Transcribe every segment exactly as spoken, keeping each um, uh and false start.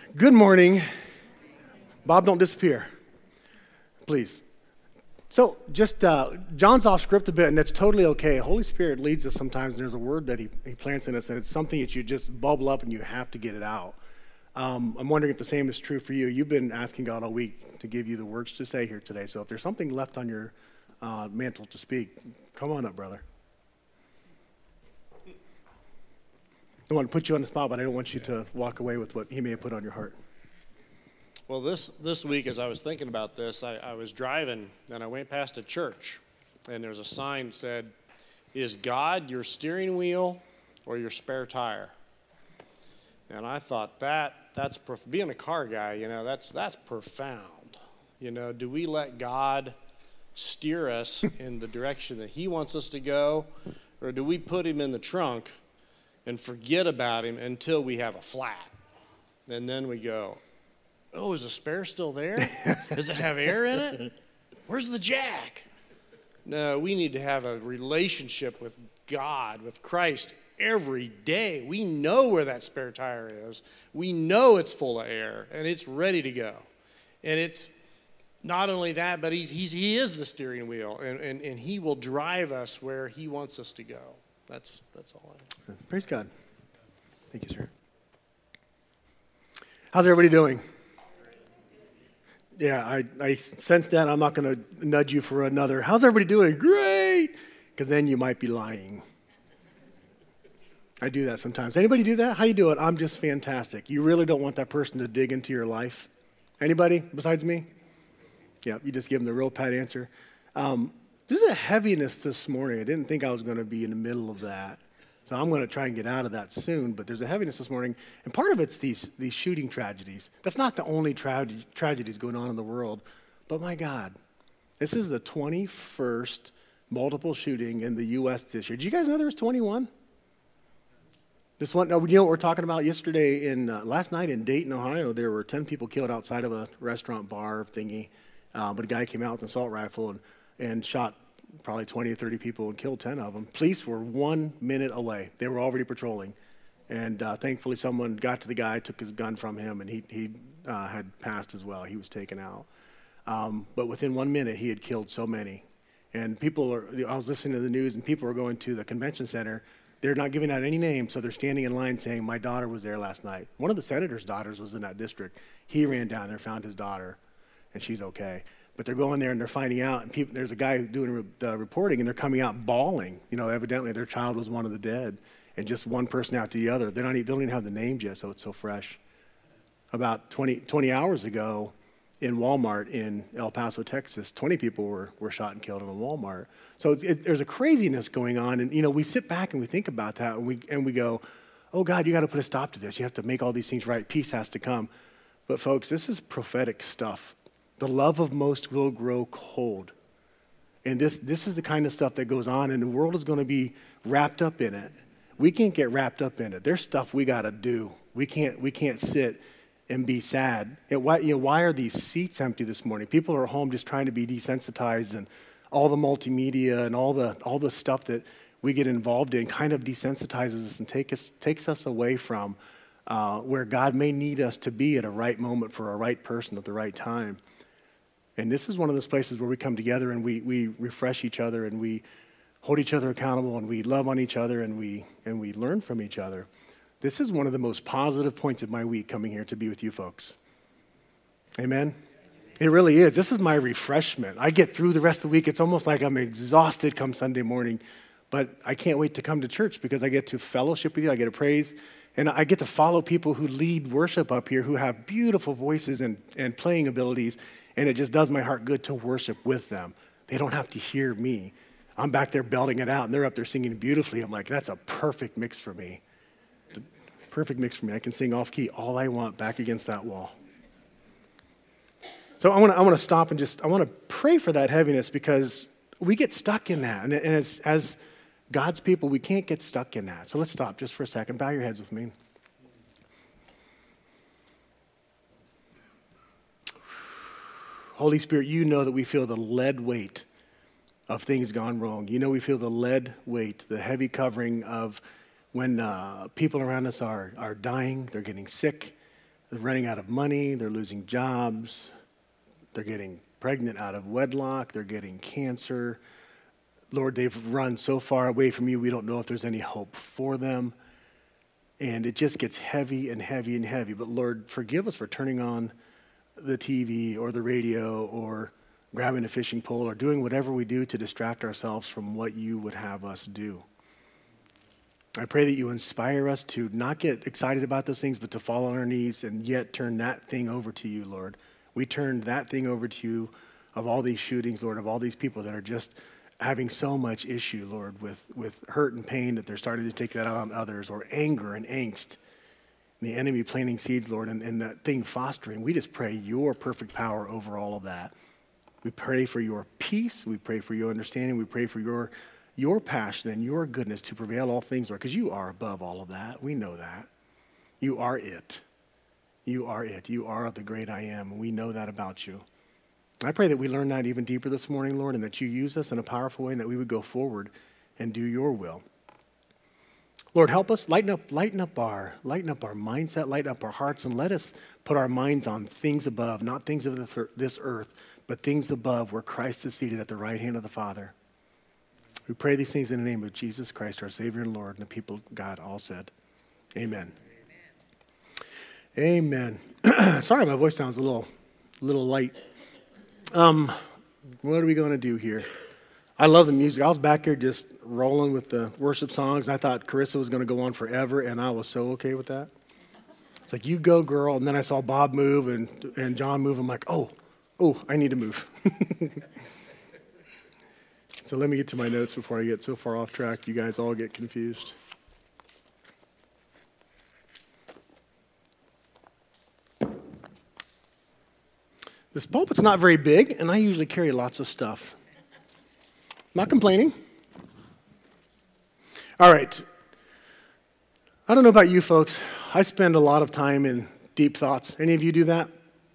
Good morning. Bob, don't disappear, please. So just, uh, John's off script a bit, and that's totally okay. Holy Spirit leads us sometimes, and there's a word that he, he plants in us, and it's something that you just bubble up and you have to get it out. Um, I'm wondering if the same is true for you. You've been asking God all week to give you the words to say here today, so if there's something left on your uh, mantle to speak, come on up, brother. I want to put you on the spot, but I don't want you to walk away with what he may have put on your heart. Well, this, this week, as I was thinking about this, I, I was driving, and I went past a church, and there's a sign that said, "Is God your steering wheel or your spare tire?" And I thought, that that's prof- being a car guy, you know, that's that's profound. You know, do we let God steer us in the direction that he wants us to go, or do we put him in the trunk and forget about him until we have a flat? And then we go, oh, is the spare still there? Does it have air in it? Where's the jack? No, we need to have a relationship with God, with Christ, every day. We know where that spare tire is. We know it's full of air, and it's ready to go. And it's not only that, but he's, he's, he is the steering wheel, and, and, and he will drive us where he wants us to go. That's, that's all I have. Praise God. Thank you, sir. How's everybody doing? Yeah, I, I sense that. I'm not going to nudge you for another. How's everybody doing? Great! Because then you might be lying. I do that sometimes. Anybody do that? How you doing? I'm just fantastic. You really don't want that person to dig into your life? Anybody besides me? Yeah, you just give them the real pat answer. Um, there's a heaviness this morning. I didn't think I was going to be in the middle of that. So I'm going to try and get out of that soon, but there's a heaviness this morning, and part of it's these these shooting tragedies. That's not the only tra- tragedies going on in the world, but my God, this is the twenty-first multiple shooting in the U S this year. Did you guys know there was twenty-one? This one, no, you know what we're talking about? Yesterday, in uh, last night in Dayton, Ohio, there were ten people killed outside of a restaurant bar thingy, uh, but a guy came out with an assault rifle and, and shot probably twenty or thirty people and killed ten of them. Police were one minute away. They were already patrolling. And uh, thankfully someone got to the guy, took his gun from him, and he, he uh, had passed as well. He was taken out. Um, but within one minute, he had killed so many. And people are, I was listening to the news, and people are going to the convention center. They're not giving out any names, so they're standing in line saying, my daughter was there last night. One of the senator's daughters was in that district. He ran down there, found his daughter, and she's okay. But they're going there and they're finding out, and people, there's a guy doing the uh, reporting, and they're coming out bawling. You know, evidently their child was one of the dead, and just one person after the other. They're not, they don't even have the names yet, so it's so fresh. About twenty, twenty hours ago in Walmart in El Paso, Texas, twenty people were, were shot and killed in a Walmart. So it, it, there's a craziness going on, and you know, we sit back and we think about that, and we and we go, oh God, you got to put a stop to this. You have to make all these things right. Peace has to come. But folks, this is prophetic stuff. The love of most will grow cold. And this, this is the kind of stuff that goes on, and the world is going to be wrapped up in it. We can't get wrapped up in it. There's stuff we got to do. We can't, we can't sit and be sad. And why, you know, why are these seats empty this morning? People are home just trying to be desensitized, and all the multimedia and all the, all the stuff that we get involved in kind of desensitizes us and take us, takes us away from uh, where God may need us to be at a right moment for a right person at the right time. And this is one of those places where we come together and we we refresh each other and we hold each other accountable and we love on each other and we and we learn from each other. This is one of the most positive points of my week, coming here to be with you folks. Amen? It really is. This is my refreshment. I get through the rest of the week. It's almost like I'm exhausted come Sunday morning, but I can't wait to come to church because I get to fellowship with you. I get to praise, and I get to follow people who lead worship up here who have beautiful voices and, and playing abilities. And it just does my heart good to worship with them. They don't have to hear me. I'm back there belting it out, and they're up there singing beautifully. I'm like, that's a perfect mix for me. The perfect mix for me. I can sing off key all I want back against that wall. So I want to I want to stop and just, I want to pray for that heaviness, because we get stuck in that. And, and as, as God's people, we can't get stuck in that. So let's stop just for a second. Bow your heads with me. Holy Spirit, you know that we feel the lead weight of things gone wrong. You know we feel the lead weight, the heavy covering of when uh, people around us are, are dying, they're getting sick, They're running out of money. They're losing jobs. They're getting pregnant out of wedlock. They're getting cancer. Lord, they've run so far away from you, we don't know if there's any hope for them. And it just gets heavy and heavy and heavy. But Lord, forgive us for turning on the T V or the radio or grabbing a fishing pole or doing whatever we do to distract ourselves from what you would have us do. I pray that you inspire us to not get excited about those things, but to fall on our knees and yet turn that thing over to you, Lord. We turned that thing over to you of all these shootings, Lord, of all these people that are just having so much issue, Lord, with, with hurt and pain that they're starting to take that out on others, or anger and angst, and the enemy planting seeds, Lord, and, and that thing fostering. We just pray your perfect power over all of that. We pray for your peace. We pray for your understanding. We pray for your, your passion and your goodness to prevail all things, Lord, because you are above all of that. We know that. You are it. You are it. You are the great I am, and we know that about you. I pray that we learn that even deeper this morning, Lord, and that you use us in a powerful way and that we would go forward and do your will. Lord, help us lighten up, lighten up our, lighten up our mindset, lighten up our hearts, and let us put our minds on things above, not things of this earth, but things above where Christ is seated at the right hand of the Father. We pray these things in the name of Jesus Christ, our Savior and Lord, and the people of God all said, amen. Amen. Amen. Sorry, my voice sounds a little, a little light. Um, what are we going to do here? I love the music. I was back here just rolling with the worship songs. I thought Carissa was going to go on forever, and I was so okay with that. It's like, you go, girl. And then I saw Bob move and, and John move. I'm like, oh, oh, I need to move. So let me get to my notes before I get so far off track you guys all get confused. This pulpit's not very big, and I usually carry lots of stuff. Not complaining. All right. I don't know about you folks. I spend a lot of time in deep thoughts. Any of you do that?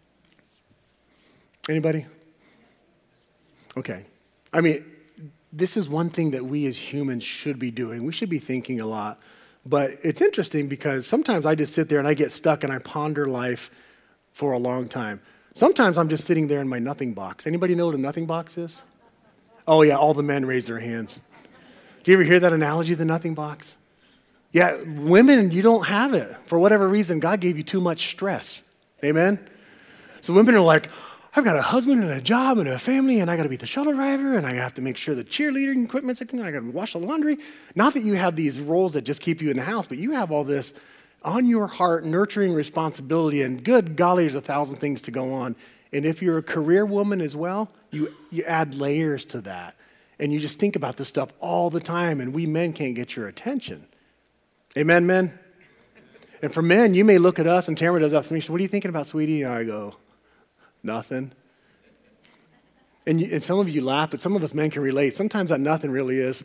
Anybody? Okay. I mean, this is one thing that we as humans should be doing. We should be thinking a lot. But it's interesting because sometimes I just sit there and I get stuck and I ponder life for a long time. Sometimes I'm just sitting there in my nothing box. Anybody know what a nothing box is? Oh, yeah, all the men raise their hands. Do you ever hear that analogy, the nothing box? Yeah, women, you don't have it. For whatever reason, God gave you too much stress. Amen? So women are like, I've got a husband and a job and a family, and I got to be the shuttle driver, and I have to make sure the cheerleading equipment's, I got to wash the laundry. Not that you have these roles that just keep you in the house, but you have all this on your heart, nurturing responsibility, and good golly, there's a thousand things to go on. And if you're a career woman as well, you, you add layers to that. And you just think about this stuff all the time, and we men can't get your attention. Amen, men? And for men, you may look at us, and Tamara does that to me. She says, what are you thinking about, sweetie? And I go, nothing. And, you, and some of you laugh, but some of us men can relate. Sometimes that nothing really is,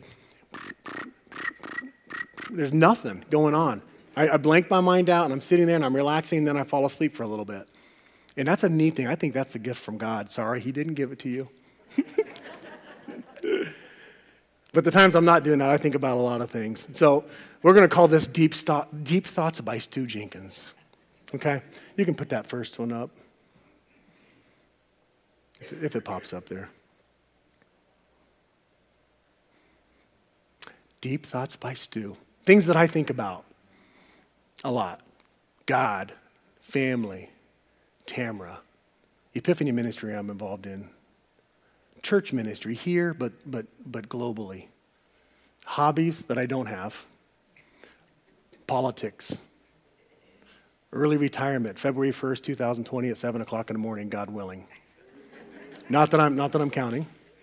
there's nothing going on. I, I blank my mind out, and I'm sitting there, and I'm relaxing, and then I fall asleep for a little bit. And that's a neat thing. I think that's a gift from God. Sorry, he didn't give it to you. But the times I'm not doing that, I think about a lot of things. So we're going to call this Deep, Sto- Deep Thoughts by Stu Jenkins. Okay? You can put that first one up, if, if it pops up there. Deep Thoughts by Stu. Things that I think about a lot. God, family, Tamara, Epiphany ministry I'm involved in, church ministry here, but but but globally, hobbies that I don't have, politics, early retirement, February first, twenty twenty at seven o'clock in the morning, God willing. Not that I'm not that I'm counting.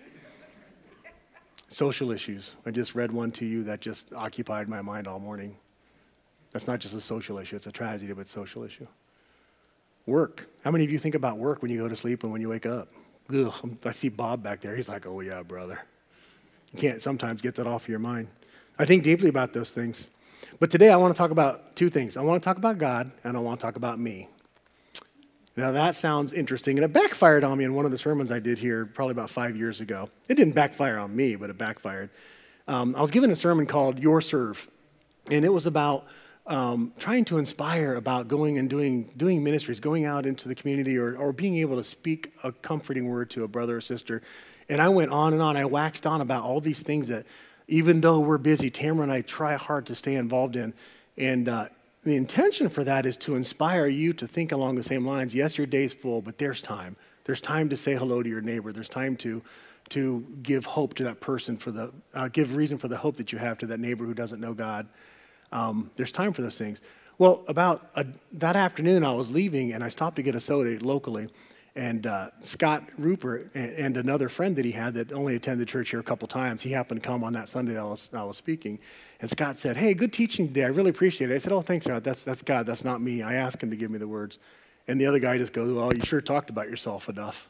Social issues. I just read one to you that just occupied my mind all morning. That's not just a social issue; it's a tragedy, but it's a social issue. Work. How many of you think about work when you go to sleep and when you wake up? Ugh, I see Bob back there. He's like, oh, yeah, brother. You can't sometimes get that off your mind. I think deeply about those things. But today I want to talk about two things. I want to talk about God, and I want to talk about me. Now, that sounds interesting, and it backfired on me in one of the sermons I did here probably about five years ago. It didn't backfire on me, but it backfired. Um, I was given a sermon called Your Serve, and it was about um, trying to inspire about going and doing doing ministries, going out into the community, or or being able to speak a comforting word to a brother or sister. And I went on and on. I waxed on about all these things that, even though we're busy, Tamara and I try hard to stay involved in. And uh, the intention for that is to inspire you to think along the same lines. Yes, your day's full, but there's time. There's time to say hello to your neighbor. There's time to to give hope to that person, for the uh, give reason for the hope that you have to that neighbor who doesn't know God. Um, there's time for those things. Well, about a, that afternoon, I was leaving, and I stopped to get a soda locally. And uh, Scott Rupert and, and another friend that he had that only attended church here a couple times, he happened to come on that Sunday that I was, I was speaking. And Scott said, "Hey, good teaching today. I really appreciate it." I said, "Oh, thanks, God. That's, that's God. That's not me. I asked him to give me the words." And the other guy just goes, "Well, you sure talked about yourself enough."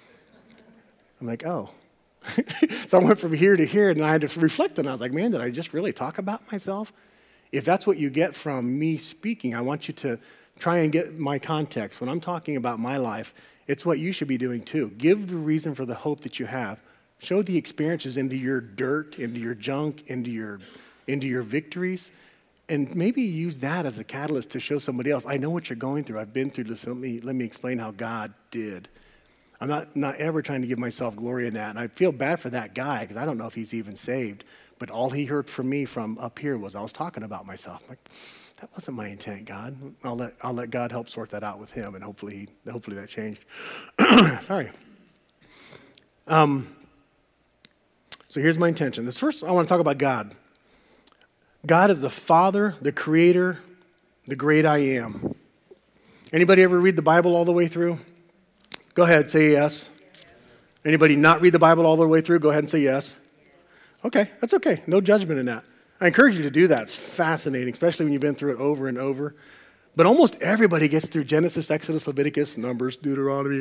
I'm like, oh. So I went from here to here, and I had to reflect, and I was like, man, did I just really talk about myself? If that's what you get from me speaking, I want you to try and get my context. When I'm talking about my life, it's what you should be doing too. Give the reason for the hope that you have. Show the experiences into your dirt, into your junk, into your, into your victories, and maybe use that as a catalyst to show somebody else, I know what you're going through. I've been through this. Let me, let me explain how God did. I'm not, not ever trying to give myself glory in that. And I feel bad for that guy because I don't know if he's even saved. But all he heard from me from up here was I was talking about myself. I'm like, that wasn't my intent, God. I'll let, I'll let God help sort that out with him, and hopefully, hopefully that changed. Sorry. Um, so here's my intention. This first, I want to talk about God. God is the Father, the Creator, the great I am. Anybody ever read the Bible all the way through? Go ahead, say yes. Anybody not read the Bible all the way through? Go ahead and say yes. Okay, that's okay. No judgment in that. I encourage you to do that. It's fascinating, especially when you've been through it over and over. But almost everybody gets through Genesis, Exodus, Leviticus, Numbers, Deuteronomy.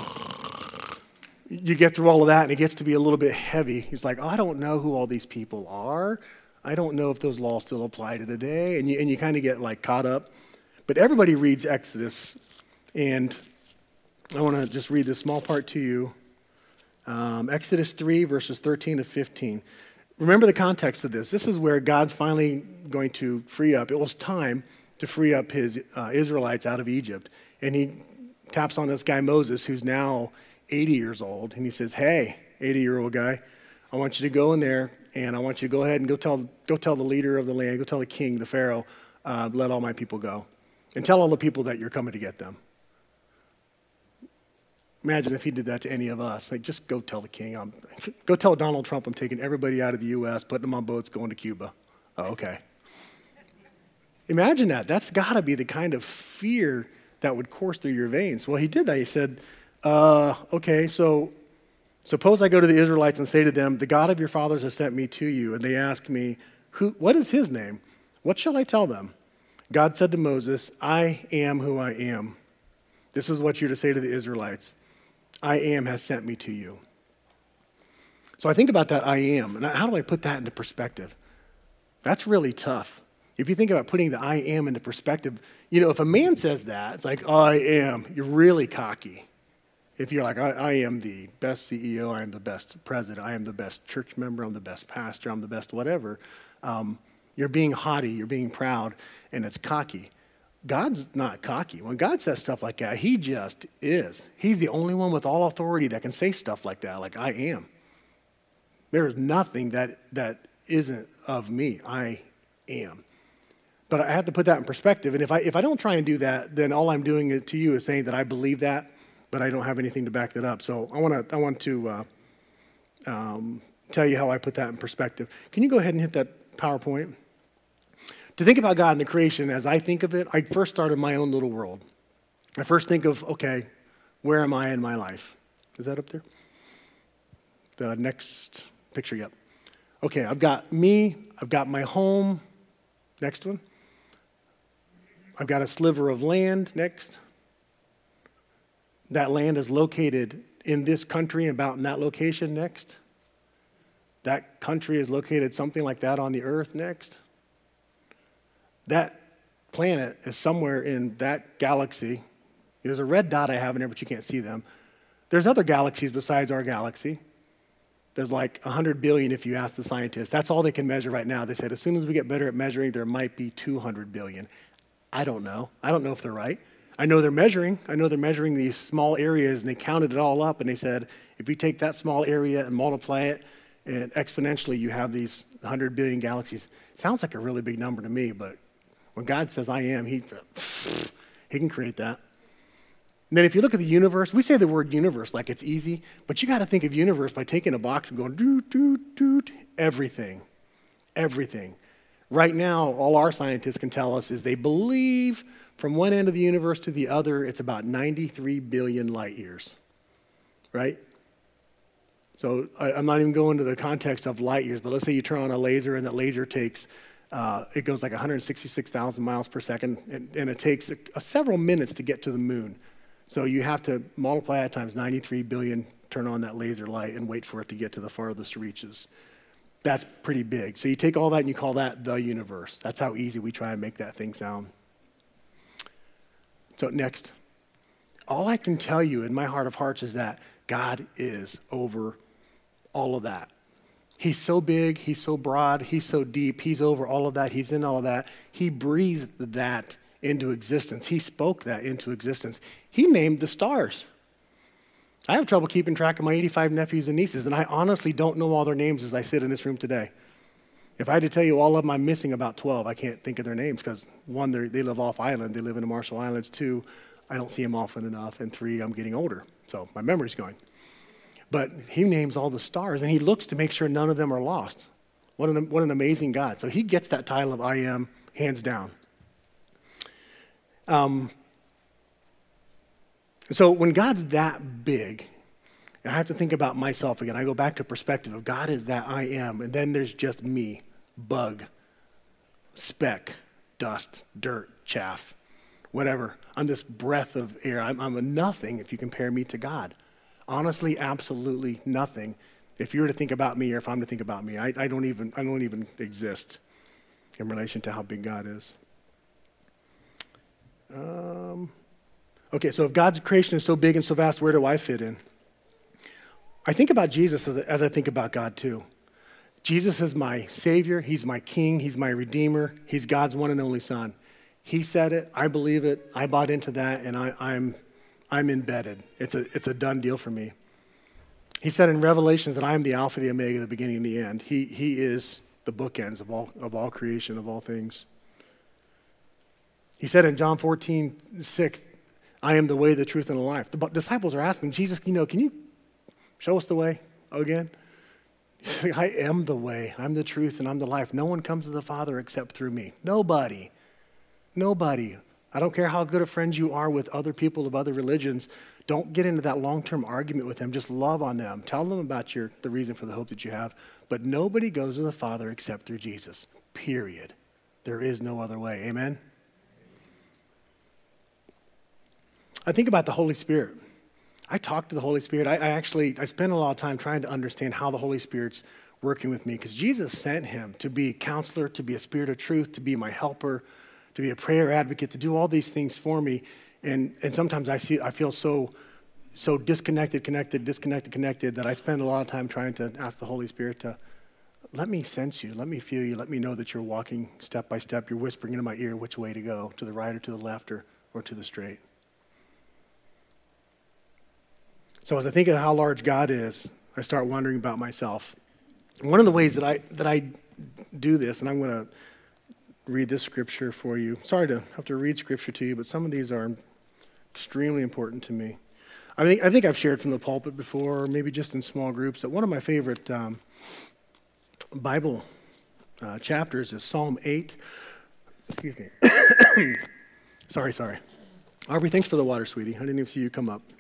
You get through all of that, and it gets to be a little bit heavy. It's like, oh, I don't know who all these people are. I don't know if those laws still apply to today. And you, and you kind of get like caught up. But everybody reads Exodus, and I want to just read this small part to you. Um, Exodus three, verses thirteen to fifteen. Remember the context of this. This is where God's finally going to free up. It was time to free up his uh, Israelites out of Egypt. And he taps on this guy Moses, who's now eighty years old. And he says, hey, eighty-year-old guy, I want you to go in there, and I want you to go ahead and go tell, go tell the leader of the land, go tell the king, the Pharaoh, uh, let all my people go. And tell all the people that you're coming to get them. Imagine if he did that to any of us. Like, just go tell the king. I'm, go tell Donald Trump I'm taking everybody out of the U S, putting them on boats, going to Cuba. Oh, okay. Imagine that. That's got to be the kind of fear that would course through your veins. Well, he did that. He said, uh, okay, so suppose I go to the Israelites and say to them, the God of your fathers has sent me to you. And they ask me, who? What is his name? What shall I tell them? God said to Moses, I am who I am. This is what you're to say to the Israelites. I am has sent me to you. So I think about that I am, and how do I put that into perspective? That's really tough. If you think about putting the I am into perspective, you know, if a man says that, it's like, I am, you're really cocky. If you're like, I, I am the best C E O, I am the best president, I am the best church member, I'm the best pastor, I'm the best whatever, um, you're being haughty, you're being proud, and it's cocky. God's not cocky. When God says stuff like that, he just is. He's the only one with all authority that can say stuff like that, like I am. There is nothing that that isn't of me. I am. But I have to put that in perspective. And if I if I don't try and do that, then all I'm doing to you is saying that I believe that, but I don't have anything to back that up. So I want to I want to uh, um, tell you how I put that in perspective. Can you go ahead and hit that PowerPoint? To think about God and the creation as I think of it, I first start in my own little world. I first think of, okay, where am I in my life? Is that up there? The next picture, yep. Okay, I've got me, I've got my home, next one. I've got a sliver of land, next. That land is located in this country, about in that location, next. That country is located something like that on the earth, next. That planet is somewhere in that galaxy. There's a red dot I have in there, but you can't see them. There's other galaxies besides our galaxy. There's like one hundred billion if you ask the scientists. That's all they can measure right now. They said as soon as we get better at measuring, there might be two hundred billion. I don't know. I don't know if they're right. I know they're measuring. I know they're measuring these small areas, and they counted it all up, and they said, if you take that small area and multiply it, and exponentially you have these one hundred billion galaxies. Sounds like a really big number to me, but when God says I am, he, he can create that. And then if you look at the universe, we say the word universe like it's easy, but you got to think of universe by taking a box and going, doot, doot, doot, everything, everything. Right now, all our scientists can tell us is they believe from one end of the universe to the other, it's about ninety-three billion light years, right? So I, I'm not even going to the context of light years, but let's say you turn on a laser and that laser takes, uh, it goes like one hundred sixty-six thousand miles per second, and, and it takes a, a several minutes to get to the moon. So you have to multiply that times ninety-three billion, turn on that laser light, and wait for it to get to the farthest reaches. That's pretty big. So you take all that and you call that the universe. That's how easy we try and make that thing sound. So next, all I can tell you in my heart of hearts is that God is over all of that. He's so big, he's so broad, he's so deep, he's over all of that, he's in all of that. He breathed that into existence. He spoke that into existence. He named the stars. I have trouble keeping track of my eighty-five nephews and nieces, and I honestly don't know all their names as I sit in this room today. If I had to tell you all of them, I'm missing about twelve. I can't think of their names because, one, they live off island. They live in the Marshall Islands. Two, I don't see them often enough. And three, I'm getting older, so my memory's going. But he names all the stars, and he looks to make sure none of them are lost. What an, what an amazing God. So he gets that title of I am, hands down. Um, so when God's that big, I have to think about myself again. I go back to perspective of God is that I am, and then there's just me, bug, speck, dust, dirt, chaff, whatever. I'm this breath of air. I'm, I'm a nothing if you compare me to God. Honestly, absolutely nothing. If you were to think about me, or if I'm to think about me, I, I don't even I don't even exist in relation to how big God is. Um, okay, so if God's creation is so big and so vast, where do I fit in? I think about Jesus as, as I think about God too. Jesus is my Savior. He's my King. He's my Redeemer. He's God's one and only Son. He said it. I believe it. I bought into that, and I, I'm I'm embedded. It's a it's a done deal for me. He said in Revelations that I am the Alpha, the Omega, the beginning and the end. He he is the bookends of all of all creation, of all things. He said in John fourteen six, I am the way, the truth, and the life. The disciples are asking, Jesus, you know, can you show us the way again? I am the way, I'm the truth, and I'm the life. No one comes to the Father except through me. Nobody. Nobody. I don't care how good of friends you are with other people of other religions. Don't get into that long-term argument with them. Just love on them. Tell them about your the reason for the hope that you have. But nobody goes to the Father except through Jesus. Period. There is no other way. Amen? I think about the Holy Spirit. I talk to the Holy Spirit. I, I actually, I spend a lot of time trying to understand how the Holy Spirit's working with me because Jesus sent him to be a counselor, to be a spirit of truth, to be my helper, to be a prayer advocate, to do all these things for me. And and sometimes I see, I feel so, so disconnected, connected, disconnected, connected that I spend a lot of time trying to ask the Holy Spirit to let me sense you, let me feel you, let me know that you're walking step by step, you're whispering into my ear which way to go, to the right or to the left or, or to the straight. So as I think of how large God is, I start wondering about myself. One of the ways that I that I do this, and I'm going to read this scripture for you. Sorry to have to read scripture to you, but some of these are extremely important to me. I think I think I've shared from the pulpit before, or maybe just in small groups, that one of my favorite um, Bible uh, chapters is Psalm eight. Excuse me. sorry, sorry. Aubrey, thanks for the water, sweetie. I didn't even see you come up.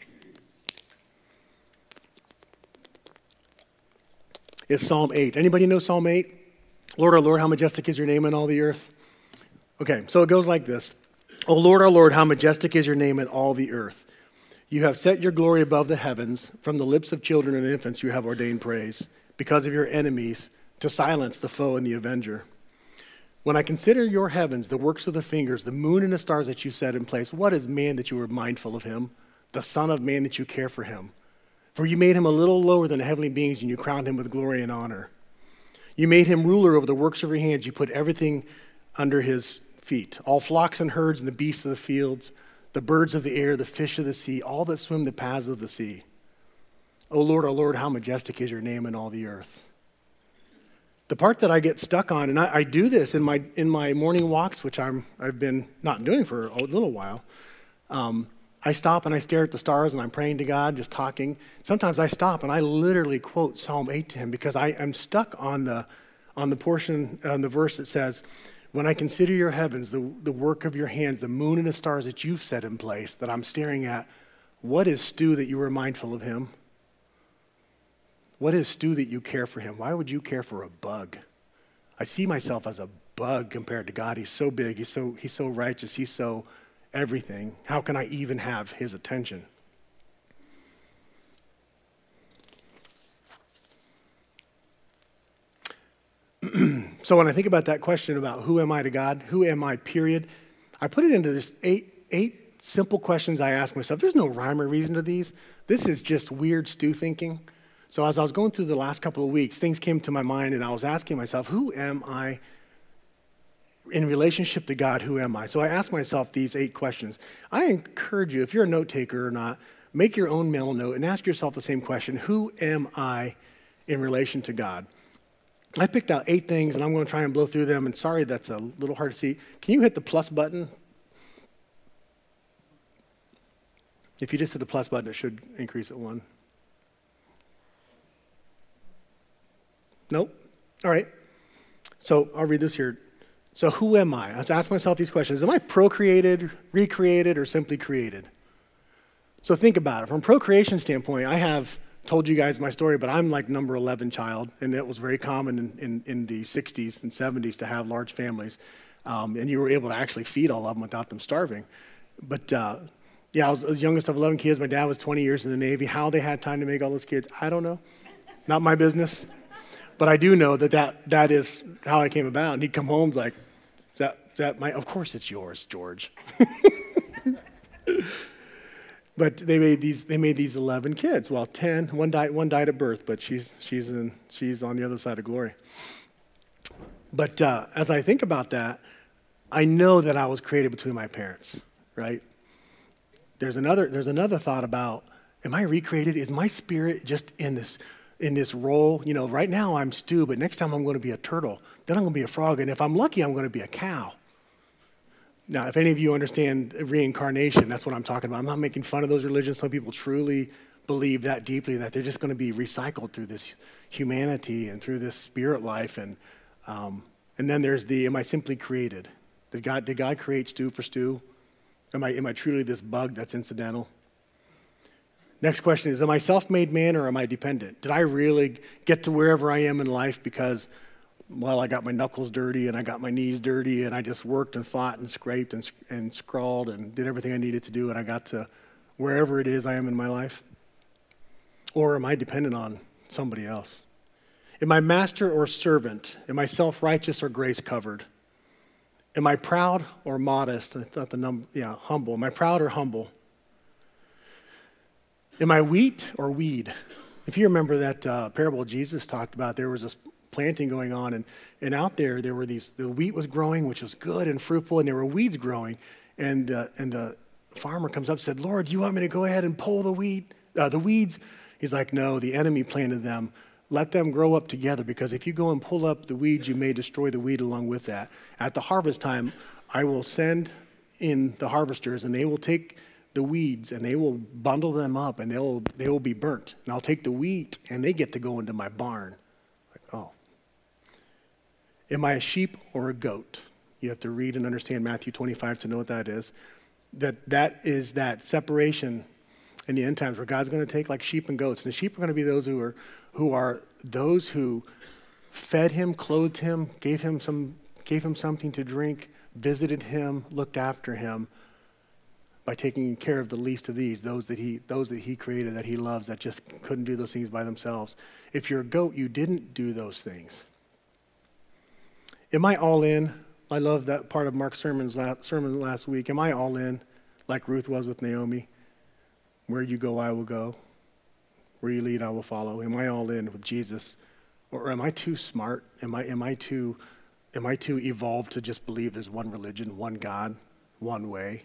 It's Psalm eight. Anybody know Psalm eight? Lord, our Lord, how majestic is your name in all the earth. Okay, so it goes like this. O Lord, our Lord, how majestic is your name in all the earth. You have set your glory above the heavens. From the lips of children and infants you have ordained praise, because of your enemies, to silence the foe and the avenger. When I consider your heavens, the works of the fingers, the moon and the stars that you set in place, what is man that you are mindful of him? The son of man that you care for him? For you made him a little lower than the heavenly beings, and you crowned him with glory and honor. You made him ruler over the works of your hands. You put everything under his feet, all flocks and herds and the beasts of the fields, the birds of the air, the fish of the sea, all that swim the paths of the sea. O Lord, O Lord, how majestic is your name in all the earth. The part that I get stuck on, and I, I do this in my in my morning walks, which I'm, I've been not doing for a little while, um, I stop and I stare at the stars and I'm praying to God, just talking. Sometimes I stop and I literally quote Psalm eight to him because I am stuck on the on the portion, on the verse that says, when I consider your heavens, the, the work of your hands, the moon and the stars that you've set in place, that I'm staring at, what is Stu that you were mindful of him? What is Stu that you care for him? Why would you care for a bug? I see myself as a bug compared to God. He's so big. He's so, he's so righteous. He's so everything. How can I even have his attention? So when I think about that question about who am I to God, who am I, period, I put it into this eight, eight simple questions I ask myself. There's no rhyme or reason to these. This is just weird Stu thinking. So as I was going through the last couple of weeks, things came to my mind and I was asking myself, who am I in relationship to God? Who am I? So I asked myself these eight questions. I encourage you, if you're a note taker or not, make your own mental note and ask yourself the same question. Who am I in relation to God? I picked out eight things and I'm going to try and blow through them. And sorry, that's a little hard to see. Can you hit the plus button? If you just hit the plus button, it should increase it one. Nope. All right. So I'll read this here. So who am I? I have to ask myself these questions. Am I procreated, recreated, or simply created? So think about it. From a procreation standpoint, I have told you guys my story, but I'm like number eleven child, and it was very common in, in, in the sixties and seventies to have large families, um, and you were able to actually feed all of them without them starving. But uh, yeah, I was the youngest of eleven kids. My dad was twenty years in the Navy. How they had time to make all those kids, I don't know. Not my business. But I do know that, that that is how I came about. And he'd come home like, is that, is that my, of course it's yours, George. But they made these they made these eleven kids. Well, ten, one died one died at birth, but she's she's in she's on the other side of glory. But uh, as I think about that, I know that I was created between my parents, right? There's another there's another thought about, am I recreated? Is my spirit just in this in this role? You know, right now I'm Stu, but next time I'm going to be a turtle. Then I'm going to be a frog, and if I'm lucky, I'm going to be a cow. Now, if any of you understand reincarnation, that's what I'm talking about. I'm not making fun of those religions. Some people truly believe that deeply, that they're just going to be recycled through this humanity and through this spirit life. And um, and then there's the, am I simply created? Did God did God create Stu for Stu? Am I am I truly this bug that's incidental? Next question is, am I self-made man or am I dependent? Did I really get to wherever I am in life because, well, I got my knuckles dirty and I got my knees dirty and I just worked and fought and scraped and, and scrawled and did everything I needed to do and I got to wherever it is I am in my life? Or am I dependent on somebody else? Am I master or servant? Am I self-righteous or grace-covered? Am I proud or modest? I thought the number, yeah, humble. Am I proud or humble? Am I wheat or weed? If you remember that uh, parable Jesus talked about, there was this planting going on, and, and out there, there were these, the wheat was growing, which was good and fruitful, and there were weeds growing, and, uh, and the farmer comes up and said, Lord, you want me to go ahead and pull the wheat, uh, the weeds? He's like, no, the enemy planted them. Let them grow up together, because if you go and pull up the weeds, you may destroy the wheat along with that. At the harvest time, I will send in the harvesters, and they will take the weeds, and they will bundle them up, and they will they will be burnt. And I'll take the wheat, and they get to go into my barn. Like, oh. Am I a sheep or a goat? You have to read and understand Matthew twenty-five to know what that is. That that is that separation in the end times where God's going to take like sheep and goats. And the sheep are going to be those who are who are those who fed him, clothed him, gave him some gave him something to drink, visited him, looked after him by taking care of the least of these, those that he those that he created, that he loves, that just couldn't do those things by themselves. If you're a goat, you didn't do those things. Am I all in? I love that part of Mark's sermon's last, sermon last week. Am I all in, like Ruth was with Naomi? Where you go, I will go. Where you lead, I will follow. Am I all in with Jesus? Or am I too smart? Am I, am I too, am I too evolved to just believe there's one religion, one God, one way?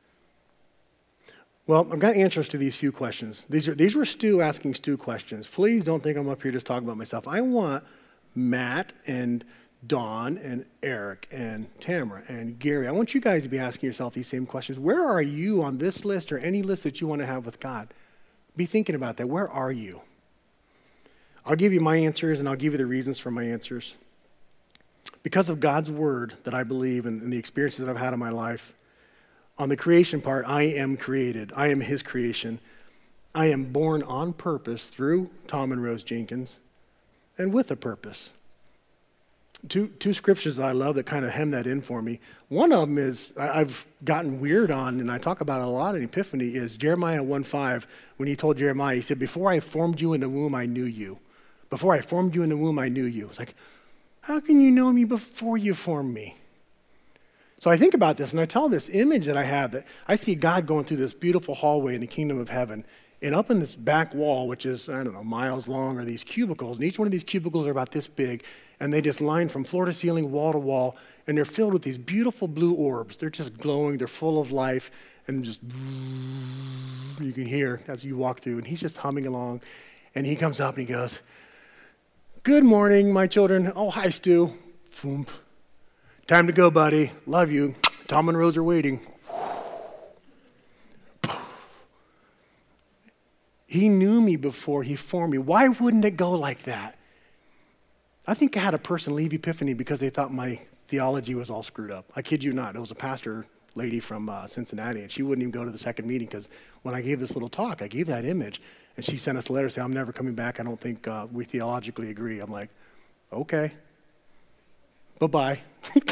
Well, I've got answers to these few questions. These are these were Stu asking Stu questions. Please don't think I'm up here just talking about myself. I want Matt and Dawn and Eric and Tamara and Gary. I want you guys to be asking yourself these same questions. Where are you on this list or any list that you want to have with God? Be thinking about that. Where are you? I'll give you my answers and I'll give you the reasons for my answers. Because of God's word that I believe and, and the experiences that I've had in my life, on the creation part, I am created. I am his creation. I am born on purpose through Tom and Rose Jenkins and with a purpose. Two, two scriptures that I love that kind of hem that in for me. One of them is, I, I've gotten weird on, and I talk about it a lot in Epiphany, is Jeremiah one five. When he told Jeremiah, he said, before I formed you in the womb, I knew you. Before I formed you in the womb, I knew you. It's like, how can you know me before you formed me? So I think about this, and I tell this image that I have, that I see God going through this beautiful hallway in the kingdom of heaven, and up in this back wall, which is, I don't know, miles long, are these cubicles, and each one of these cubicles are about this big, and they just line from floor to ceiling, wall to wall, and they're filled with these beautiful blue orbs. They're just glowing, they're full of life, and just you can hear as you walk through, and he's just humming along, and he comes up and he goes, good morning, my children. Oh, hi, Stu. Foomp. Time to go, buddy. Love you. Tom and Rose are waiting. He knew me before he formed me. Why wouldn't it go like that? I think I had a person leave Epiphany because they thought my theology was all screwed up. I kid you not. It was a pastor lady from uh, Cincinnati, and she wouldn't even go to the second meeting because when I gave this little talk, I gave that image, and she sent us a letter saying, I'm never coming back. I don't think uh, we theologically agree. I'm like, okay. Bye-bye.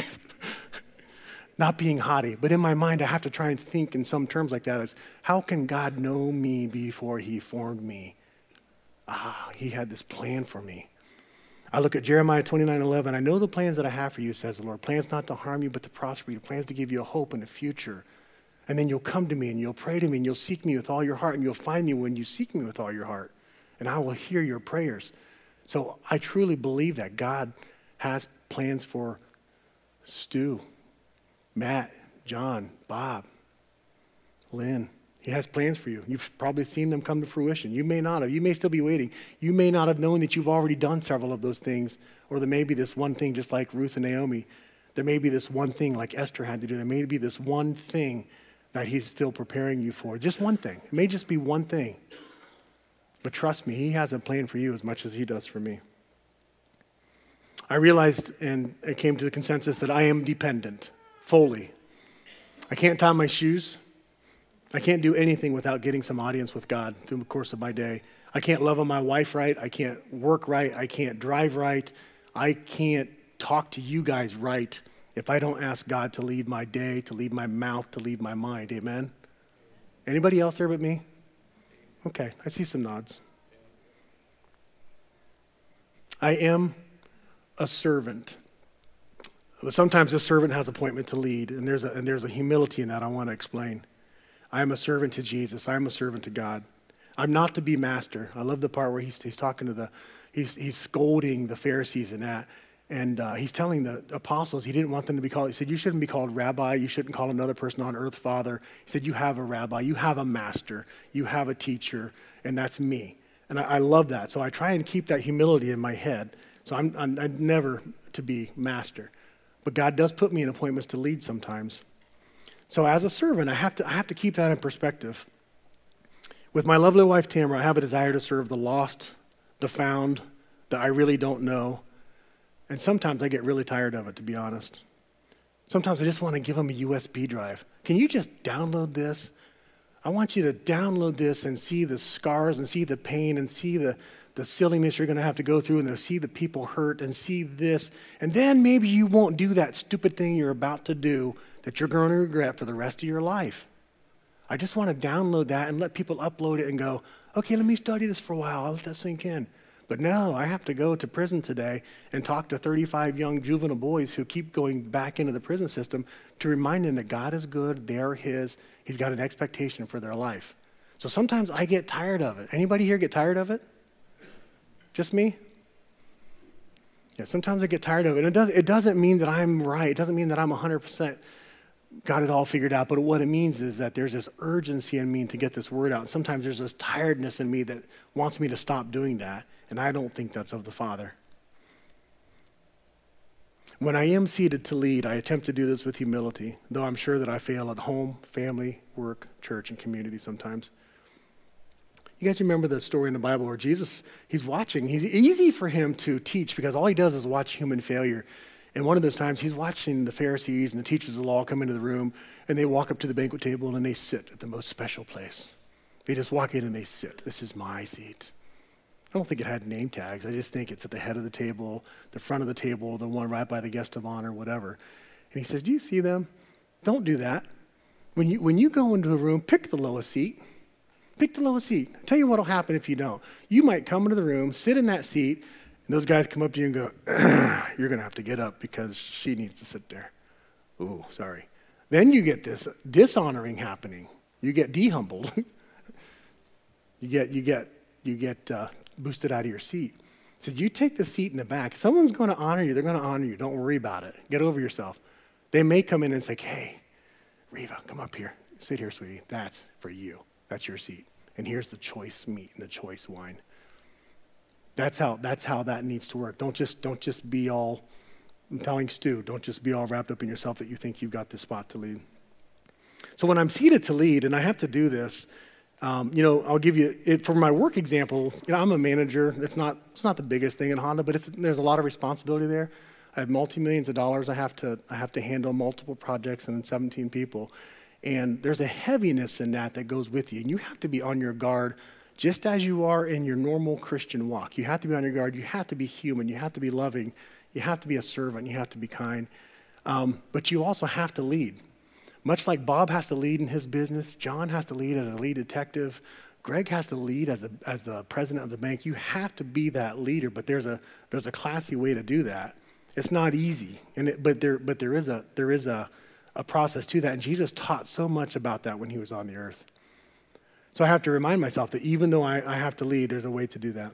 Not being haughty, but in my mind, I have to try and think in some terms like that as, how can God know me before he formed me? Ah, he had this plan for me. I look at Jeremiah twenty-nine eleven. I know the plans that I have for you, says the Lord. Plans not to harm you, but to prosper you. Plans to give you a hope in the future. And then you'll come to me and you'll pray to me and you'll seek me with all your heart and you'll find me when you seek me with all your heart. And I will hear your prayers. So I truly believe that God has plans for Stu, Matt, John, Bob, Lynn. He has plans for you. You've probably seen them come to fruition. You may not have. You may still be waiting. You may not have known that you've already done several of those things, or there may be this one thing just like Ruth and Naomi. There may be this one thing like Esther had to do. There may be this one thing that he's still preparing you for. Just one thing. It may just be one thing. But trust me, he has a plan for you as much as he does for me. I realized and I came to the consensus that I am dependent, fully. I can't tie my shoes. I can't do anything without getting some audience with God through the course of my day. I can't love on my wife right. I can't work right. I can't drive right. I can't talk to you guys right if I don't ask God to lead my day, to lead my mouth, to lead my mind. Amen? Anybody else there but me? Okay, I see some nods. I am a servant. Sometimes a servant has appointment to lead, and there's a, and there's a humility in that I want to explain. I am a servant to Jesus. I am a servant to God. I'm not to be master. I love the part where he's, he's talking to the, he's, he's scolding the Pharisees and that, and uh, he's telling the apostles he didn't want them to be called, he said, you shouldn't be called rabbi. You shouldn't call another person on earth father. He said, you have a rabbi. You have a master. You have a teacher, and that's me. And I, I love that. So I try and keep that humility in my head. So I'm, I'm, I'm never to be master. But God does put me in appointments to lead sometimes. So as a servant, I have to I have to keep that in perspective. With my lovely wife, Tamara, I have a desire to serve the lost, the found, that I really don't know. And sometimes I get really tired of it, to be honest. Sometimes I just want to give them a U S B drive. Can you just download this? I want you to download this and see the scars and see the pain and see the, the silliness you're going to have to go through and see the people hurt and see this. And then maybe you won't do that stupid thing you're about to do that you're going to regret for the rest of your life. I just want to download that and let people upload it and go, okay, let me study this for a while. I'll let that sink in. But no, I have to go to prison today and talk to thirty-five young juvenile boys who keep going back into the prison system to remind them that God is good, they are his, he's got an expectation for their life. So sometimes I get tired of it. Anybody here get tired of it? Just me? Yeah, sometimes I get tired of it. And it, does, it doesn't mean that I'm right. It doesn't mean that I'm one hundred percent got it all figured out. But what it means is that there's this urgency in me to get this word out. And sometimes there's this tiredness in me that wants me to stop doing that. And I don't think that's of the Father. When I am seated to lead, I attempt to do this with humility, though I'm sure that I fail at home, family, work, church, and community sometimes. You guys remember the story in the Bible where Jesus, he's watching. He's easy for him to teach because all he does is watch human failure. And one of those times, he's watching the Pharisees and the teachers of the law come into the room, and they walk up to the banquet table, and they sit at the most special place. They just walk in and they sit. This is my seat. I don't think it had name tags. I just think it's at the head of the table, the front of the table, the one right by the guest of honor, whatever. And he says, do you see them? Don't do that. When you, when you go into a room, pick the lowest seat. Pick the lowest seat. I'll tell you what will happen if you don't. You might come into the room, sit in that seat, and those guys come up to you and go, you're going to have to get up because she needs to sit there. Ooh, sorry. Then you get this dishonoring happening. You get de-humbled. you get, you get, you get uh, boosted out of your seat. He said, you take the seat in the back. Someone's going to honor you. They're going to honor you. Don't worry about it. Get over yourself. They may come in and say, hey, Reva, come up here. Sit here, sweetie. That's for you. That's your seat. And here's the choice meat and the choice wine. That's how that's how that needs to work. Don't just don't just be all, I'm telling Stu, don't just be all wrapped up in yourself that you think you've got this spot to lead. So when I'm seated to lead, and I have to do this, um, you know, I'll give you, it, for my work example, you know, I'm a manager. It's not it's not the biggest thing in Honda, but it's, there's a lot of responsibility there. I have multi-millions of dollars. I have to I have to handle multiple projects and seventeen people. And there's a heaviness in that that goes with you. And you have to be on your guard just as you are in your normal Christian walk. You have to be on your guard. You have to be human. You have to be loving. You have to be a servant. You have to be kind. Um, but you also have to lead. Much like Bob has to lead in his business, John has to lead as a lead detective, Greg has to lead as, a, as the president of the bank. You have to be that leader, but there's a there's a classy way to do that. It's not easy, and it, but there but there is a there is a a process to that. And Jesus taught so much about that when he was on the earth. So I have to remind myself that even though I, I have to lead, there's a way to do that.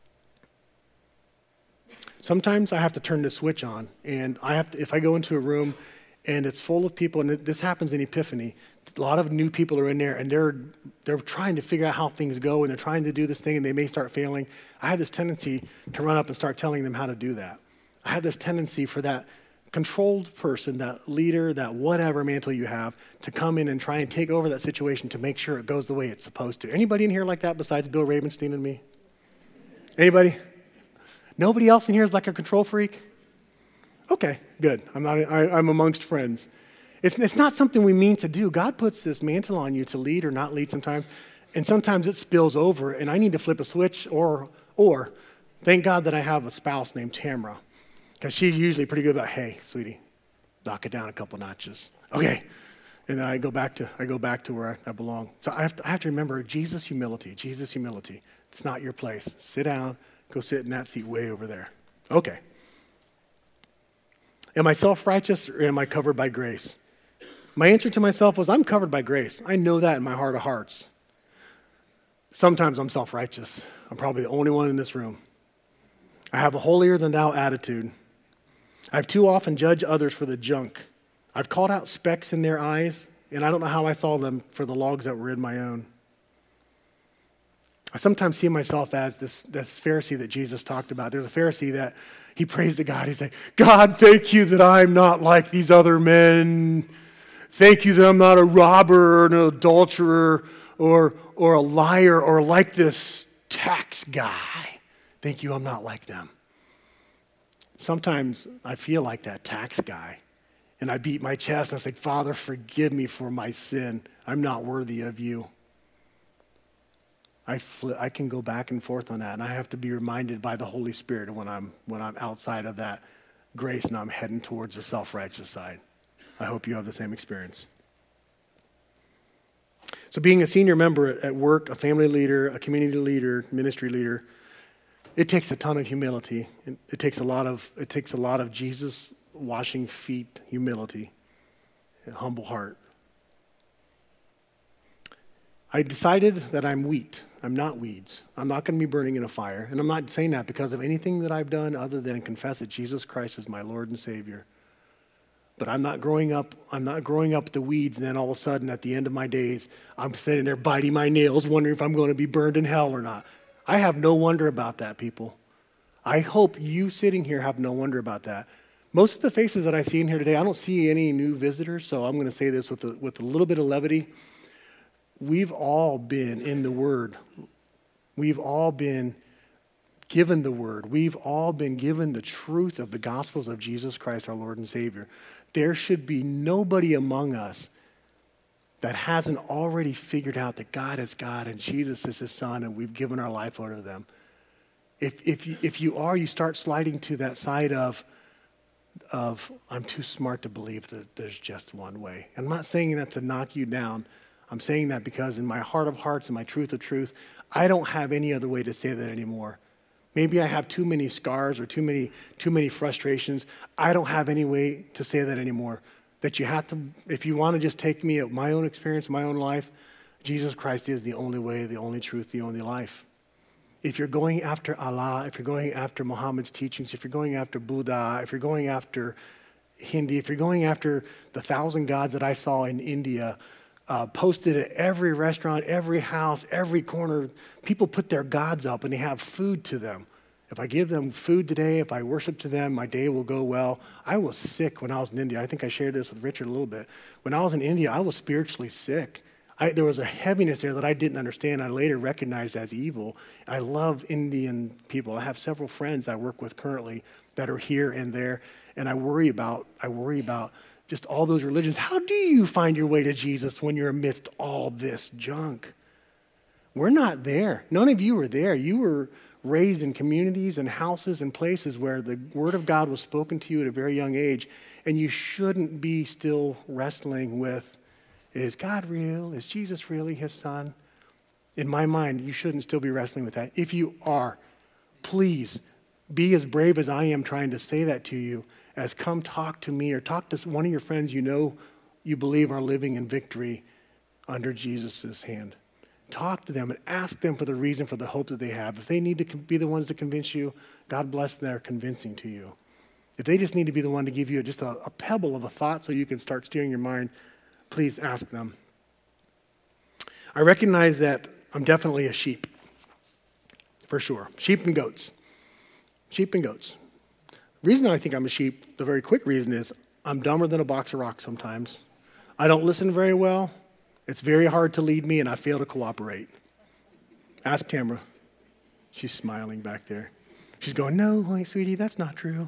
Sometimes I have to turn the switch on, and I have to, if I go into a room and it's full of people, and this happens in Epiphany, a lot of new people are in there, and they're they're trying to figure out how things go, and they're trying to do this thing, and they may start failing. I have this tendency to run up and start telling them how to do that. I have this tendency for that controlled person, that leader, that whatever mantle you have, to come in and try and take over that situation to make sure it goes the way it's supposed to. Anybody in here like that besides Bill Ravenstein and me? Anybody? Nobody else in here is like a control freak? Okay, good. I'm not. I, I'm amongst friends. It's it's not something we mean to do. God puts this mantle on you to lead or not lead sometimes, and sometimes it spills over, and I need to flip a switch, or or thank God that I have a spouse named Tamra, because she's usually pretty good about, hey, sweetie, knock it down a couple notches. Okay. And then I go back to I go back to where I, I belong. So I have to I have to remember Jesus humility, Jesus humility. It's not your place. Sit down, go sit in that seat way over there. Okay. Am I self-righteous or am I covered by grace? My answer to myself was, I'm covered by grace. I know that in my heart of hearts. Sometimes I'm self-righteous. I'm probably the only one in this room. I have a holier-than-thou attitude. I've too often judged others for the junk. I've called out specks in their eyes, and I don't know how I saw them for the logs that were in my own. I sometimes see myself as this, this Pharisee that Jesus talked about. There's a Pharisee that he prays to God. He's like, God, thank you that I'm not like these other men. Thank you that I'm not a robber or an adulterer or, or a liar or like this tax guy. Thank you I'm not like them. Sometimes I feel like that tax guy. And I beat my chest and I say, Father, forgive me for my sin. I'm not worthy of you. I fl- I can go back and forth on that, and I have to be reminded by the Holy Spirit when I'm when I'm outside of that grace and I'm heading towards the self-righteous side. I hope you have the same experience. So being a senior member at, at work, a family leader, a community leader, ministry leader, it takes a ton of humility. It, it takes a lot of it takes a lot of Jesus washing feet humility, a humble heart. I decided that I'm wheat. I'm not weeds. I'm not going to be burning in a fire. And I'm not saying that because of anything that I've done other than confess that Jesus Christ is my Lord and Savior. But I'm not growing up, I'm not growing up the weeds, and then all of a sudden at the end of my days, I'm sitting there biting my nails, wondering if I'm going to be burned in hell or not. I have no wonder about that, people. I hope you sitting here have no wonder about that. Most of the faces that I see in here today, I don't see any new visitors, so I'm going to say this with a, with a little bit of levity. We've all been in the Word. We've all been given the Word. We've all been given the truth of the Gospels of Jesus Christ, our Lord and Savior. There should be nobody among us that hasn't already figured out that God is God and Jesus is His Son, and we've given our life over to them. If, if, you, if you are, you start sliding to that side of, of, I'm too smart to believe that there's just one way. I'm not saying that to knock you down. I'm saying that because in my heart of hearts and my truth of truth, I don't have any other way to say that anymore. Maybe I have too many scars or too many too many frustrations. I don't have any way to say that anymore. That you have to, if you want to just take me at my own experience, my own life, Jesus Christ is the only way, the only truth, the only life. If you're going after Allah, if you're going after Muhammad's teachings, if you're going after Buddha, if you're going after Hindi, if you're going after the thousand gods that I saw in India, Uh, posted at every restaurant, every house, every corner. People put their gods up and they have food to them. If I give them food today, if I worship to them, my day will go well. I was sick when I was in India. I think I shared this with Richard a little bit. When I was in India, I was spiritually sick. I, there was a heaviness there that I didn't understand. I later recognized as evil. I love Indian people. I have several friends I work with currently that are here and there, and I worry about, I worry about just all those religions. How do you find your way to Jesus when you're amidst all this junk? We're not there. None of you were there. You were raised in communities and houses and places where the Word of God was spoken to you at a very young age, and you shouldn't be still wrestling with, is God real? Is Jesus really His Son? In my mind, you shouldn't still be wrestling with that. If you are, please be as brave as I am trying to say that to you, as come talk to me or talk to one of your friends you know you believe are living in victory under Jesus' hand. Talk to them and ask them for the reason for the hope that they have. If they need to be the ones to convince you, God bless their convincing to you. If they just need to be the one to give you just a, a pebble of a thought so you can start steering your mind, please ask them. I recognize that I'm definitely a sheep, for sure. Sheep and goats. Sheep and goats. The reason I think I'm a sheep, the very quick reason is I'm dumber than a box of rocks sometimes. I don't listen very well. It's very hard to lead me, and I fail to cooperate. Ask Tamara. She's smiling back there. She's going, no, honey, sweetie, that's not true.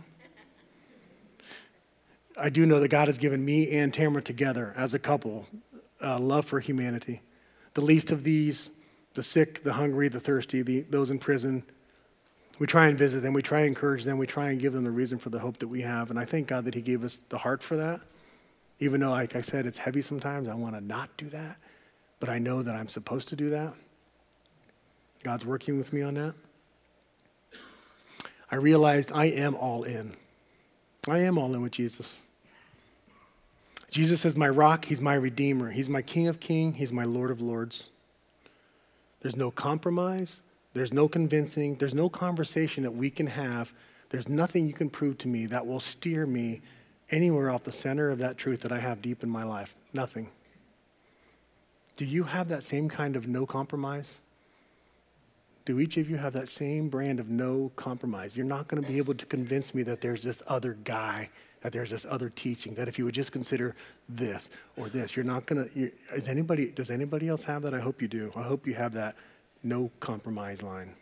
I do know that God has given me and Tamara together as a couple uh, love for humanity. The least of these, the sick, the hungry, the thirsty, the, those in prison, we try and visit them. We try and encourage them. We try and give them the reason for the hope that we have. And I thank God that He gave us the heart for that. Even though, like I said, it's heavy sometimes. I want to not do that. But I know that I'm supposed to do that. God's working with me on that. I realized I am all in. I am all in with Jesus. Jesus is my rock. He's my redeemer. He's my King of kings. He's my Lord of lords. There's no compromise. There's no convincing. There's no conversation that we can have. There's nothing you can prove to me that will steer me anywhere off the center of that truth that I have deep in my life. Nothing. Do you have that same kind of no compromise? Do each of you have that same brand of no compromise? You're not going to be able to convince me that there's this other guy, that there's this other teaching, that if you would just consider this or this, you're not going to, is anybody, does anybody else have that? I hope you do. I hope you have that no compromise line.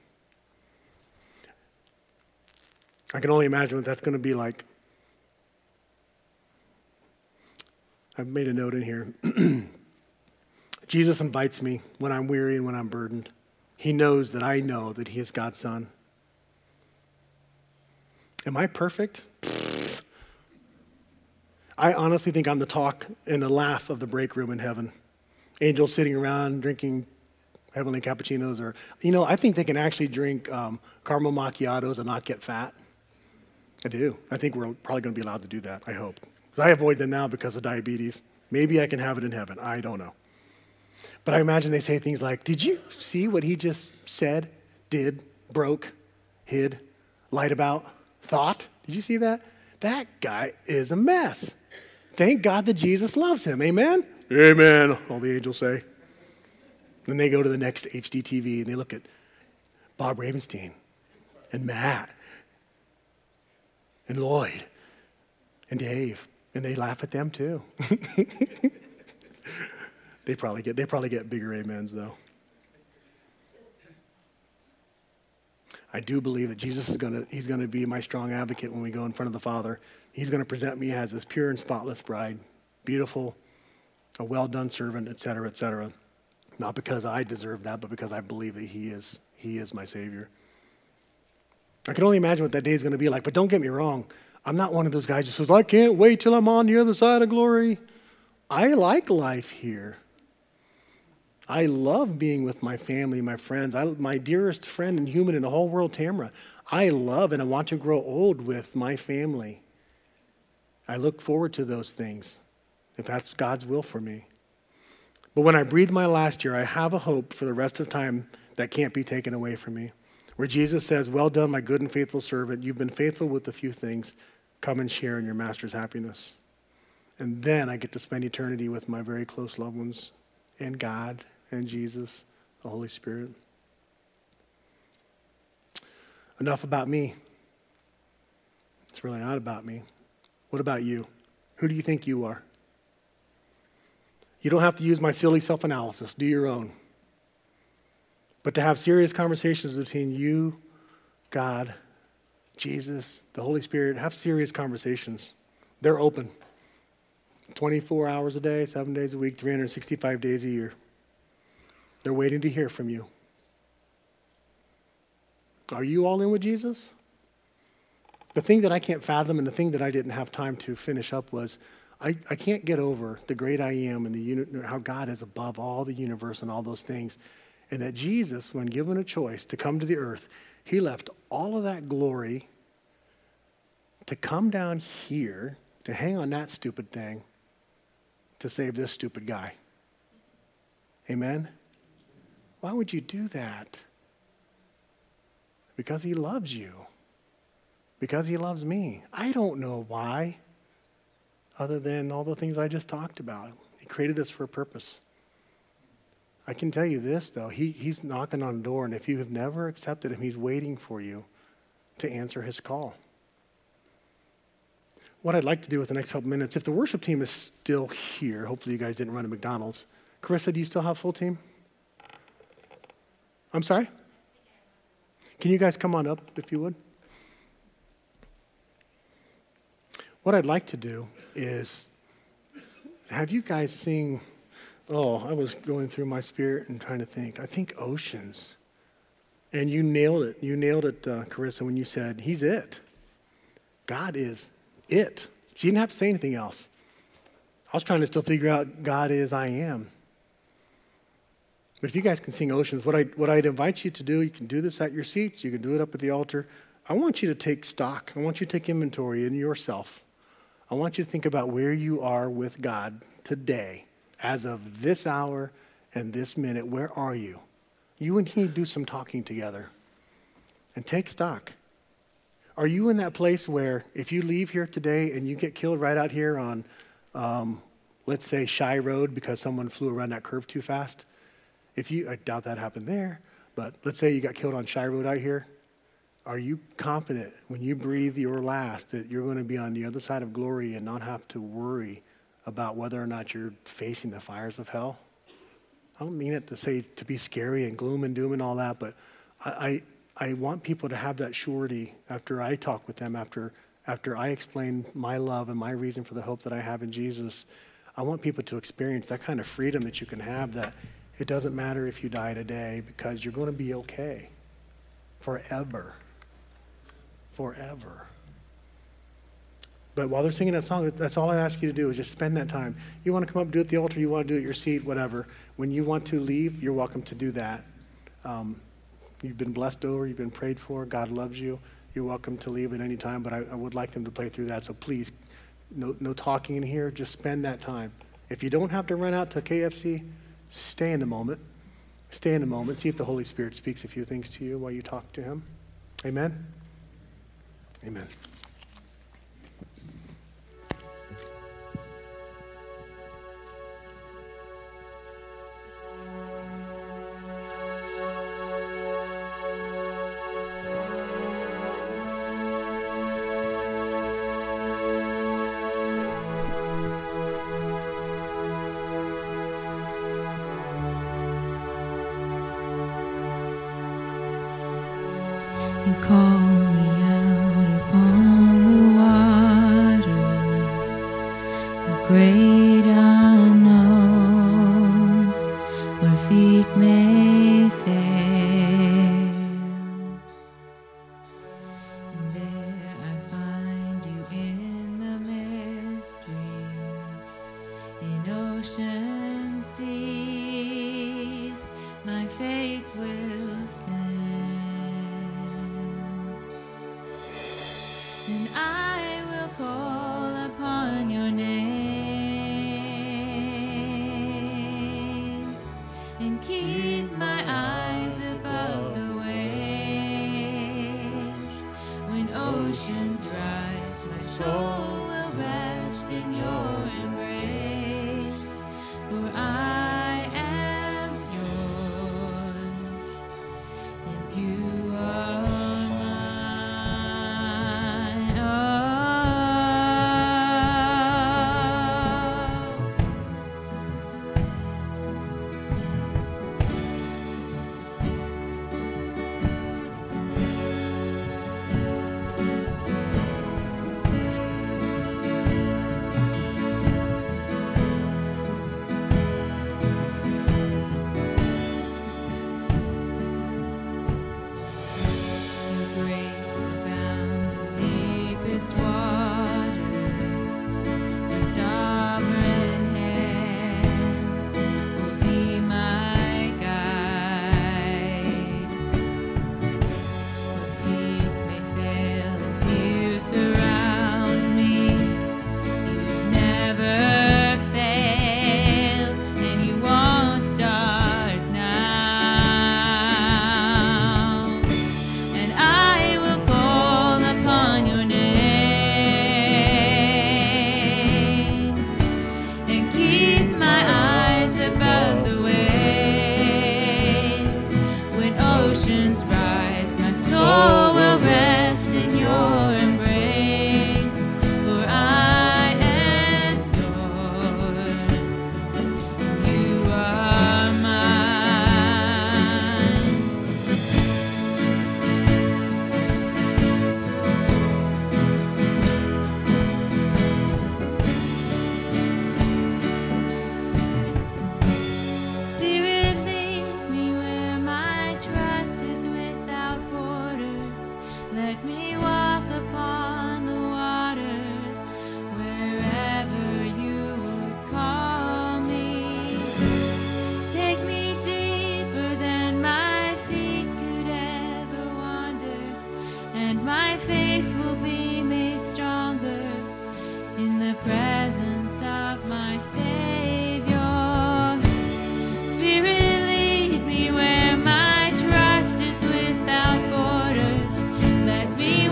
I can only imagine what that's going to be like. I've made a note in here. Jesus invites me when I'm weary and when I'm burdened. He knows that I know that He is God's Son. Am I perfect? I honestly think I'm the talk and the laugh of the break room in heaven. Angels sitting around drinking heavenly cappuccinos, or, you know, I think they can actually drink um, caramel macchiatos and not get fat. I do. I think we're probably going to be allowed to do that, I hope. Because I avoid them now because of diabetes. Maybe I can have it in heaven. I don't know. But I imagine they say things like, did you see what he just said, did, broke, hid, lied about, thought? Did you see that? That guy is a mess. Thank God that Jesus loves him. Amen? Amen, all the angels say. Then they go to the next H D T V and they look at Bob Ravenstein and Matt and Lloyd and Dave, and they laugh at them too. They probably get they probably get bigger amens though. I do believe that Jesus is gonna he's gonna be my strong advocate when we go in front of the Father. He's gonna present me as this pure and spotless bride, beautiful, a well done servant, et cetera, et cetera. Not because I deserve that, but because I believe that He is He is my Savior. I can only imagine what that day is going to be like. But don't get me wrong, I'm not one of those guys who says, I can't wait till I'm on the other side of glory. I like life here. I love being with my family, my friends. I, my dearest friend and human in the whole world, Tamara. I love and I want to grow old with my family. I look forward to those things, if that's God's will for me. But when I breathe my last year, I have a hope for the rest of time that can't be taken away from me, where Jesus says, well done, my good and faithful servant. You've been faithful with a few things. Come and share in your master's happiness. And then I get to spend eternity with my very close loved ones and God and Jesus, the Holy Spirit. Enough about me. It's really not about me. What about you? Who do you think you are? You don't have to use my silly self-analysis. Do your own. But to have serious conversations between you, God, Jesus, the Holy Spirit, have serious conversations. They're open. twenty-four hours a day, seven days a week, three hundred sixty-five days a year. They're waiting to hear from you. Are you all in with Jesus? The thing that I can't fathom and the thing that I didn't have time to finish up was I, I can't get over the great I am and the uni- how God is above all the universe and all those things. And that Jesus, when given a choice to come to the earth, he left all of that glory to come down here, to hang on that stupid thing, to save this stupid guy. Amen? Why would you do that? Because he loves you. Because he loves me. I don't know why, other than all the things I just talked about. He created us for a purpose. I can tell you this, though. He, he's knocking on the door, and if you have never accepted him, he's waiting for you to answer his call. What I'd like to do with the next couple minutes, if the worship team is still here, hopefully you guys didn't run to McDonald's. Carissa, do you still have full team? I'm sorry? Can you guys come on up, if you would? What I'd like to do is have you guys sing, oh, I was going through my spirit and trying to think. I think Oceans. And you nailed it. You nailed it, uh, Carissa, when you said, he's it. God is it. She didn't have to say anything else. I was trying to still figure out God is I am. But if you guys can sing Oceans, what, I, what I'd invite you to do, you can do this at your seats. You can do it up at the altar. I want you to take stock. I want you to take inventory in yourself. I want you to think about where you are with God today. As of this hour and this minute, where are you? You and he do some talking together. And take stock. Are you in that place where if you leave here today and you get killed right out here on, um, let's say, Shy Road because someone flew around that curve too fast? If you, I doubt that happened there, but let's say you got killed on Shy Road out here. Are you confident when you breathe your last that you're going to be on the other side of glory and not have to worry about whether or not you're facing the fires of hell? I don't mean it to say to be scary and gloom and doom and all that, but I, I, I want people to have that surety after I talk with them, after, after I explain my love and my reason for the hope that I have in Jesus. I want people to experience that kind of freedom that you can have, that it doesn't matter if you die today because you're going to be okay forever. Forever. But while they're singing that song, that's all I ask you to do is just spend that time. You want to come up and do it at the altar, you want to do it at your seat, whatever. When you want to leave, you're welcome to do that. Um, you've been blessed over, you've been prayed for, God loves you. You're welcome to leave at any time, but I, I would like them to play through that. So please, no, no talking in here, just spend that time. If you don't have to run out to K F C, Stay in the moment. Stay in the moment. See if the Holy Spirit speaks a few things to you while you talk to him. Amen? Amen. You call me out upon the waters, the great unknown, where feet may fail. And there I find you in the mystery, in oceans deep, my faith will stand. And I will call upon your name and keep my eyes above the waves. When oceans rise, my soul will rest in your embrace. For I am yours, and you are waters, your sovereign hand will be my guide. Where feet may fail and fear surrounds me, you've never failed and you won't start now. And I will call upon your name and keep my eyes above the waves. When oceans rise, my soul will rest in your embrace. For I am yours, and you are mine. Spirit, lead me where my trust is without borders. Let me walk upon the waters wherever you would call me. Take me deeper than my feet could ever wander, and my faith will be made stronger in the presence of my Savior. Spirit, lead me where my trust is without borders. Let me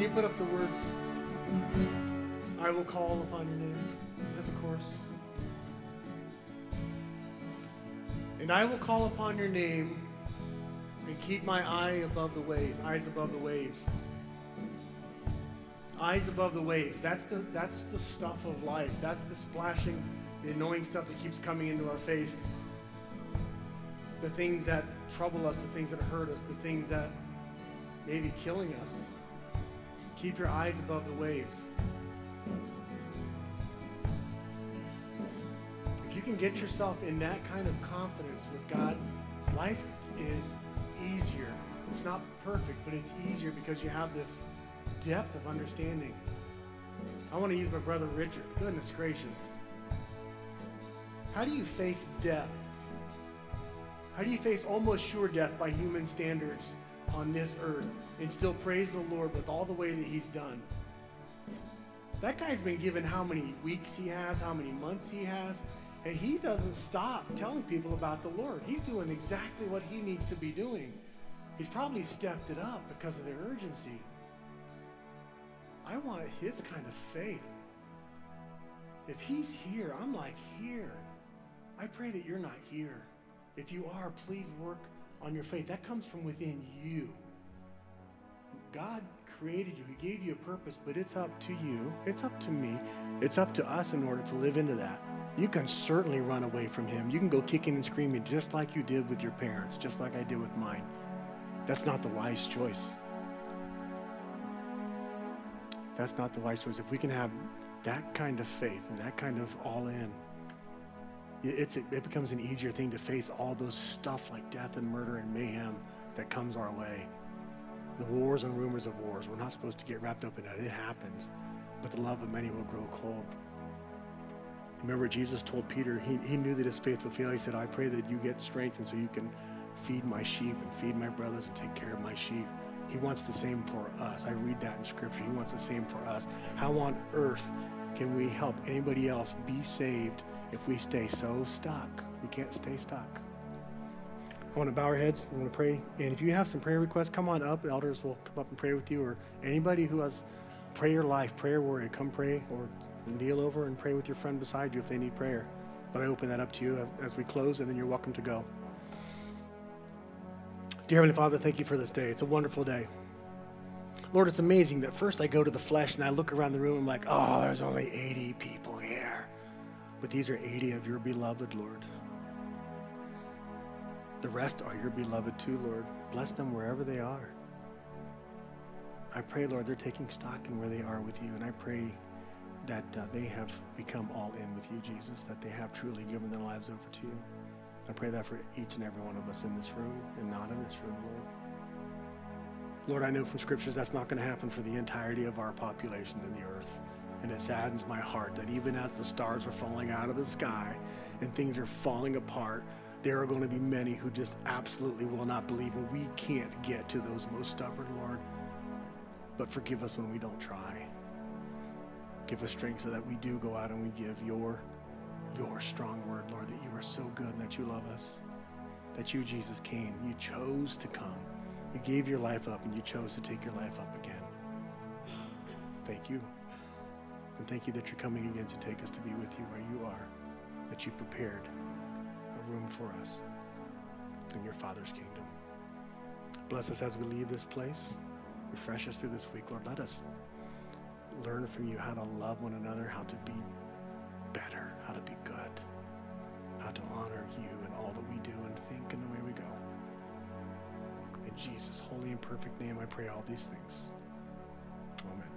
you put up the words, I will call upon your name? Is that the chorus? And I will call upon your name and keep my eye above the waves, eyes above the waves. Eyes above the waves. That's the, that's the stuff of life. That's the splashing, the annoying stuff that keeps coming into our face. The things that trouble us, the things that hurt us, the things that may be killing us. Keep your eyes above the waves. If you can get yourself in that kind of confidence with God, life is easier. It's not perfect, but it's easier because you have this depth of understanding. I want to use my brother Richard. Goodness gracious. How do you face death? How do you face almost sure death by human standards on this earth and still praise the Lord with all the way that he's done? That guy's been given how many weeks he has, how many months he has, and he doesn't stop telling people about the Lord. He's doing exactly what he needs to be doing. He's probably stepped it up because of the urgency. I want his kind of faith. If he's here, I'm like here. I pray that you're not here. If you are, please work on your faith. That comes from within you. God created you. He gave you a purpose, but it's up to you. It's up to me. It's up to us in order to live into that. You can certainly run away from him. You can go kicking and screaming just like you did with your parents, just like I did with mine. That's not the wise choice. That's not the wise choice. If we can have that kind of faith and that kind of all in, It's, it becomes an easier thing to face all those stuff like death and murder and mayhem that comes our way. The wars and rumors of wars. We're not supposed to get wrapped up in that. It happens. But the love of many will grow cold. Remember, Jesus told Peter, he, he knew that his faith would fail. He said, I pray that you get strength and so you can feed my sheep and feed my brothers and take care of my sheep. He wants the same for us. I read that in Scripture. He wants the same for us. How on earth can we help anybody else be saved if we stay so stuck? We can't stay stuck. I want to bow our heads. I want to pray. And if you have some prayer requests, come on up. The elders will come up and pray with you. Or anybody who has prayer life, prayer warrior, come pray or kneel over and pray with your friend beside you if they need prayer. But I open that up to you as we close, and then you're welcome to go. Dear Heavenly Father, thank you for this day. It's a wonderful day. Lord, it's amazing that first I go to the flesh and I look around the room and I'm like, oh, there's only eighty people here. But these are eighty of your beloved, Lord. The rest are your beloved too, Lord. Bless them wherever they are. I pray, Lord, they're taking stock in where they are with you. And I pray that uh, they have become all in with you, Jesus, that they have truly given their lives over to you. I pray that for each and every one of us in this room and not in this room, Lord. Lord, I know from scriptures that's not going to happen for the entirety of our population in the earth. And it saddens my heart that even as the stars are falling out of the sky and things are falling apart, there are going to be many who just absolutely will not believe, and we can't get to those most stubborn, Lord. But forgive us when we don't try. Give us strength so that we do go out and we give your, your strong word, Lord, that you are so good and that you love us. That you, Jesus, came. You chose to come. You gave your life up and you chose to take your life up again. Thank you. And thank you that you're coming again to take us to be with you where you are, that you've prepared a room for us in your Father's kingdom. Bless us as we leave this place. Refresh us through this week, Lord. Let us learn from you how to love one another, how to be better, how to be good, how to honor you in all that we do and think and the way we go. In Jesus' holy and perfect name, I pray all these things. Amen.